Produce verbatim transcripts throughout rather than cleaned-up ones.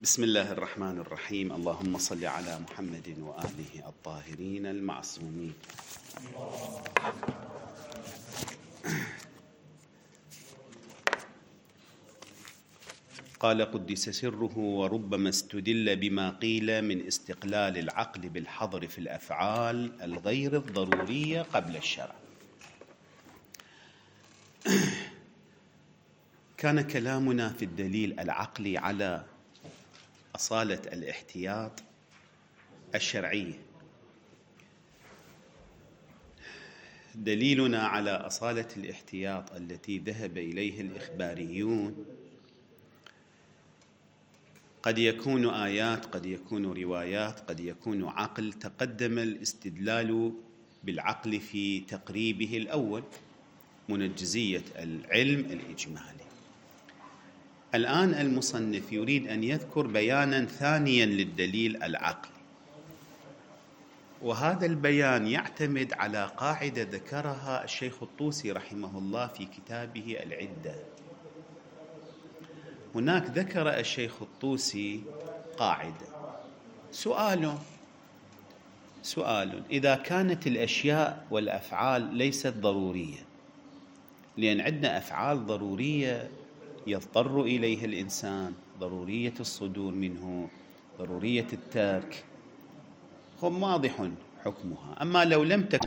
بسم الله الرحمن الرحيم. اللهم صل على محمد وآله الطاهرين المعصومين. قال قدس سره: وربما استدل بما قيل من استقلال العقل بالحظر في الأفعال الغير الضرورية قبل الشرع. كان كلامنا في الدليل العقلي على أصالة الاحتياط الشرعية. دليلنا على أصالة الاحتياط التي ذهب إليه الإخباريون قد يكون آيات، قد يكون روايات، قد يكون عقل. تقدم الاستدلال بالعقل في تقريبه الأول، منجزية العلم الإجمالي. الآن المصنف يريد أن يذكر بيانا ثانيا للدليل العقلي، وهذا البيان يعتمد على قاعدة ذكرها الشيخ الطوسي رحمه الله في كتابه العدة. هناك ذكر الشيخ الطوسي قاعدة: سؤال سؤال إذا كانت الأشياء والأفعال ليست ضرورية، لأن عندنا أفعال ضرورية يضطر إليها الإنسان، ضرورية الصدور منه، ضرورية الترك، هم واضح حكمها. أما لو لم تكن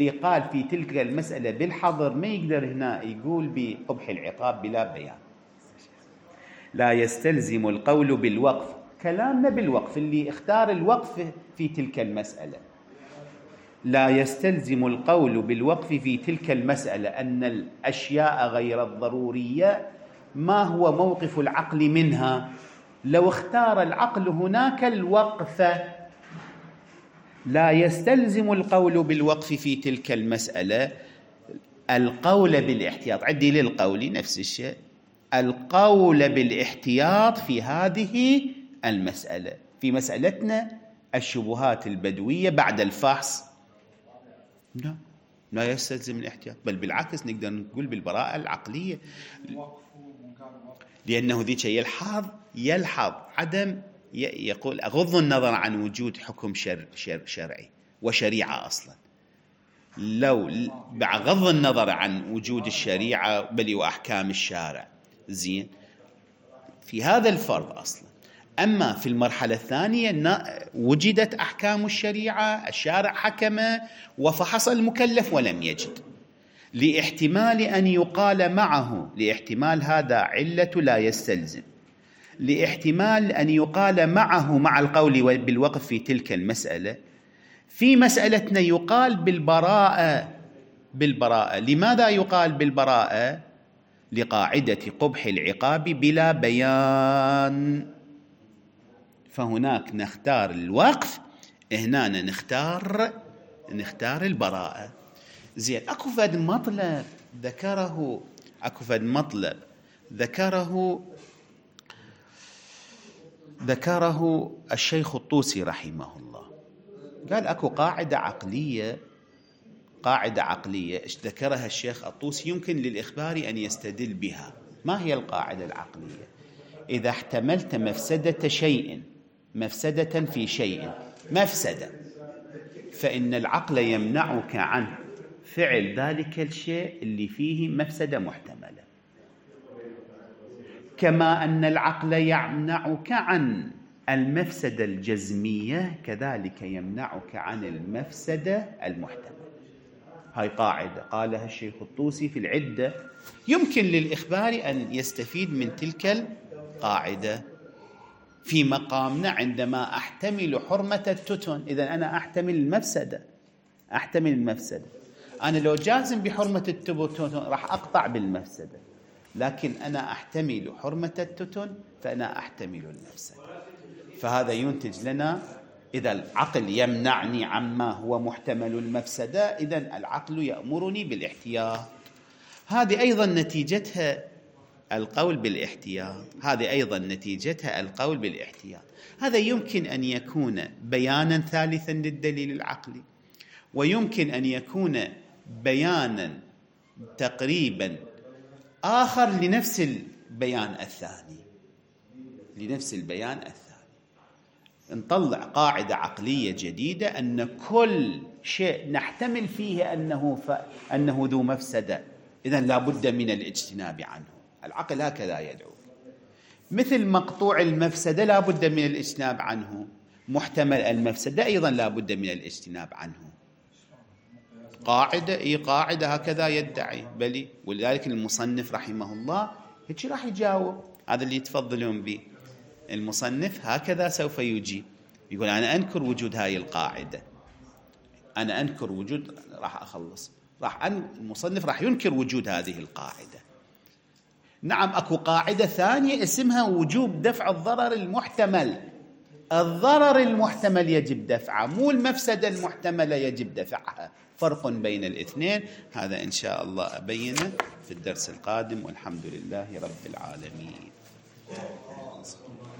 قال في تلك المسألة بالحظر ما يقدر هنا يقول بقبح العقاب بلا بيان. لا يستلزم القول بالوقف، كلامنا بالوقف اللي اختار الوقف في تلك المسألة. لا يستلزم القول بالوقف في تلك المسألة أن الأشياء غير الضرورية ما هو موقف العقل منها. لو اختار العقل هناك الوقف لا يستلزم القول بالوقف في تلك المسألة القول بالاحتياط. عدي للقول نفس الشيء، القول بالاحتياط في هذه المسألة، في مسألتنا الشبهات البدوية بعد الفحص لا لا يستلزم الاحتياط، بل بالعكس نقدر نقول بالبراءة العقلية، لأنه ذيك يلحظ يلحظ عدم يقول أغض النظر عن وجود حكم شر شر شرعي وشريعة أصلا. لو بغض النظر عن وجود الشريعة بل وأحكام الشارع زين في هذا الفرض أصلا. أما في المرحلة الثانية وجدت أحكام الشريعة، الشارع حكم وفحص المكلف ولم يجد، لاحتمال أن يقال معه، لاحتمال هذا علة لا يستلزم، لاحتمال أن يقال معه مع القول بالوقف في تلك المسألة في مسألتنا يقال بالبراءة. بالبراءة لماذا يقال بالبراءة؟ لقاعدة قبح العقاب بلا بيان. فهناك نختار الوقف، هنا نختار نختار البراءة. زين اكو فد مطلب ذكره اكو فد مطلب ذكره ذكره الشيخ الطوسي رحمه الله. قال اكو قاعدة عقلية قاعدة عقلية ذكرها الشيخ الطوسي يمكن للإخبار أن يستدل بها. ما هي القاعدة العقلية؟ إذا احتملت مفسدة شيء مفسدة في شيء مفسدة فإن العقل يمنعك عن فعل ذلك الشيء اللي فيه مفسدة محتملة، كما أن العقل يمنعك عن المفسدة الجزمية كذلك يمنعك عن المفسدة المحتملة. هاي قاعدة قالها الشيخ الطوسي في العدة، يمكن للإخبار أن يستفيد من تلك القاعدة في مقامنا عندما أحتمل حرمة التتن. إذن أنا أحتمل المفسدة أحتمل المفسدة أنا لو جازم بحرمة التتن راح أقطع بالمفسدة، لكن أنا أحتمل حرمة التتن فأنا أحتمل المفسدة. فهذا ينتج لنا إذا العقل يمنعني عما هو محتمل المفسدة إذن العقل يأمرني بالاحتياط. هذه أيضا نتيجتها القول بالاحتياط هذه أيضا نتيجتها القول بالاحتياط. هذا يمكن أن يكون بيانا ثالثا للدليل العقلي، ويمكن أن يكون بيانا تقريبا آخر لنفس البيان الثاني لنفس البيان الثاني. نطلع قاعدة عقلية جديدة أن كل شيء نحتمل فيه أنه, ف... أنه ذو مفسدة إذن لا بد من الاجتناب عنه. العقل هكذا يدعو. مثل مقطوع المفسدة لا بد من الاجتناب عنه، محتمل المفسدة أيضا لا بد من الاجتناب عنه. قاعدة إيه قاعدة هكذا يدعي بلي. ولذلك المصنف رحمه الله هيك راح يجاوب. هذا اللي يتفضلون به المصنف هكذا سوف يجيب، يقول أنا أنكر وجود هاي القاعدة، أنا أنكر وجود راح أخلص راح أن المصنف راح ينكر وجود هذه القاعدة. نعم أكو قاعدة ثانية اسمها وجوب دفع الضرر المحتمل. الضرر المحتمل يجب دفعه، مو المفسدة المحتملة يجب دفعها. فرق بين الاثنين. هذا إن شاء الله أبينه في الدرس القادم، والحمد لله رب العالمين.